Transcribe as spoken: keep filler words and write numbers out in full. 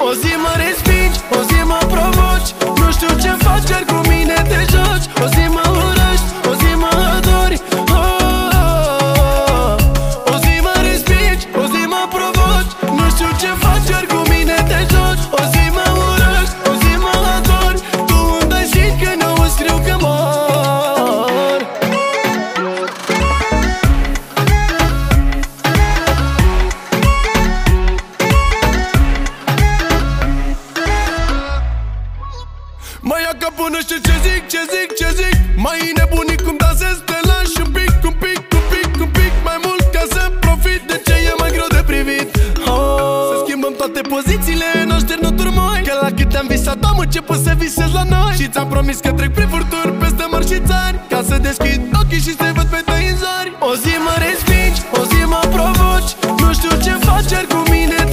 O zi mă respingi, o zi mă provoci. Nu știu ce faci, iar cu mine te joci. O zi mă urăști, o zi mă adori. oh, oh, oh. O zi mă respingi, o zi mă provoci. Nu știu ce faci, iar cu mine te joci. O zi mă urăști, o zi mă adori. Tu îmi dai shit când eu îți scriu că mor. Mai ia capul, nu știu ce zic, ce zic, ce zic. Mai nebunit cum dansez, te lași un pic, un pic, un pic, un pic mai mult ca să profit de ce e mai greu de privit. oh. Să schimbăm toate pozițiile, nu șterg, nu turmoi. Că la cât am visat am început să visez la noi. Și ți-am promis că trec prin furturi, peste mări și țari, ca să deschid ochii și să-i văd pe tăi în zori. O zi mă respingi, o zi mă provoci. Nu știu ce faci, iar cu